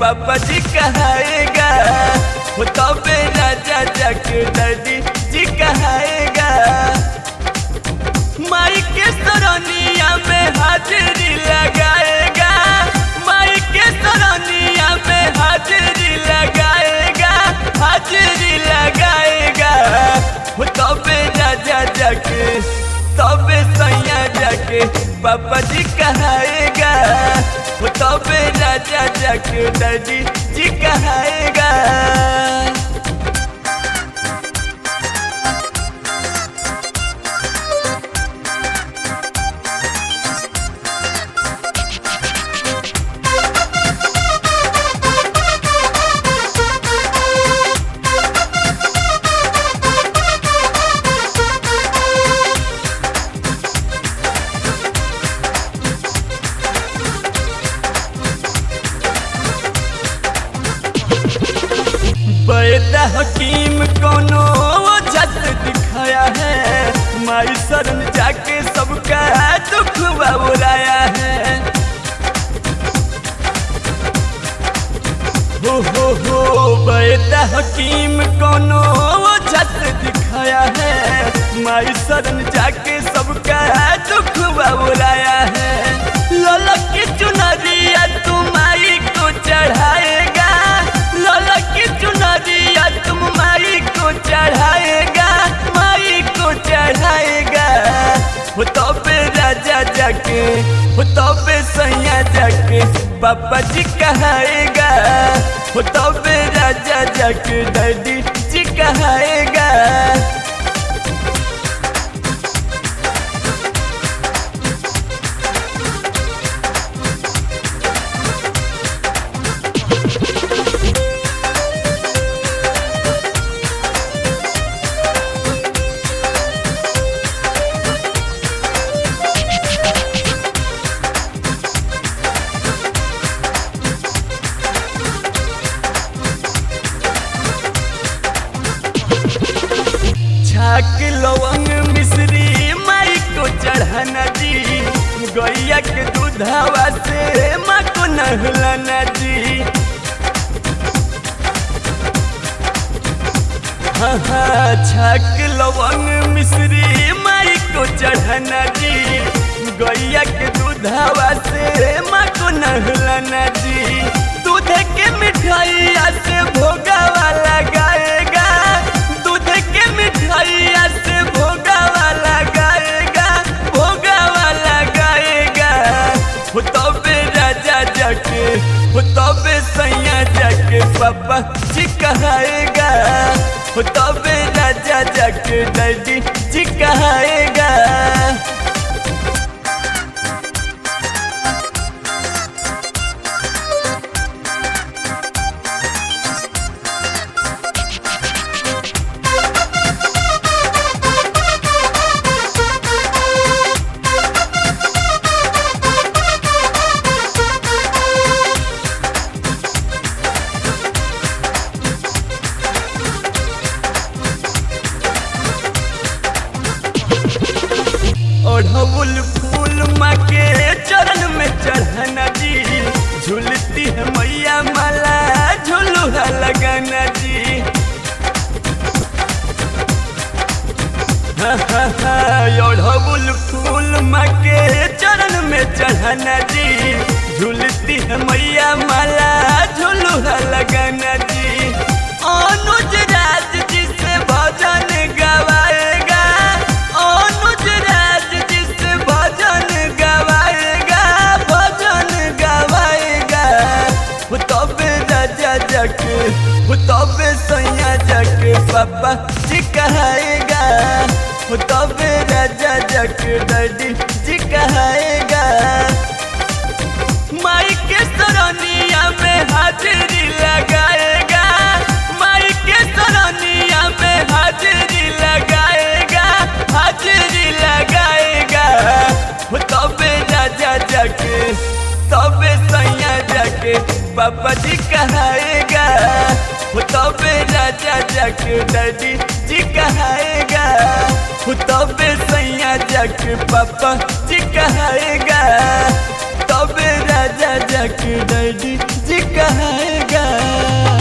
पापा जी कहाएगा, तबे राजा जाके डैडी जी कहाएगा। माई के सरनिया में हाजिरी लगाएगा, माई के सरनिया में हाजिरी लगाएगा, हाजिरी लगाएगा। तबे राजा जाके, तबे सैया जाके पापा जी कहाएगा, तबे राजा जाके डैडी जी कहाएगा। बैदा हकीम कोनो झट दिखाया है, माई शरण जाके सबका दुख बुराया है। हो बैदा हकीम कोनो झट दिखाया है, माई शरण जाके सबका दुख बुराया है। ललक की चुनरिया तुम माई को चढ़ाएगा, ललक की चुनरिया तुम माई को चढ़ाएगा, माई को चढ़ाएगा। तबे राजा जाके, तबे सैया जाके पापा जी कहाएगा, तबे राजा जाके डैडी जी कहाएगा। छाक लवंग मिश्री माई को चढ़ाना जी, गैया के दूधवा से माँ को नहलाना जी। हाँ छाक लवंग मिश्री माई को चढ़ाना जी, गैया के दूधवा से माँ को नहलाना जी। दूध के मिठाइया से भोगावा लगाएगा, दूध के मिठाइया से भोगावा लगाएगा, भोगावा लगाएगा। तबे राजा जाके, तबे सैया जाके पापा जी कहाएगा, तबे राजा जाके डैडी जी कहाएगा। ओढ़ौल फूल माँ के चरण में चढ़ाना जी, झूलती है मैया माला झुलुहा लगाना जी। ओढ़ौल फूल माँ के चरण में चढ़ाना जी, झूलती है मैया माला झुलुहा लगाना जी। अनुज राज जी से भजन गवाएगा, अनुज राज जी से भजन गवाएगा, भजन गवाएगा। तबे राजा जाके, तबे सैया जाके पापा जी कहाएगा, तबे राजा जाके डैडी जी कहाएगा। माई के सरनिया में हाजिरी लगाएगा, माई के सरनिया में हाजिरी लगाएगा, हाजिरी लगाएगा। तबे राजा जाके, तबे सैया जाके पापा जी कहाएगा, तबे राजा जाके डैडी जी कहाएगा, तबे सैया जाके पापा जी कहाएगा, तबे राजा राजा जाके डैडी जी कहेगा।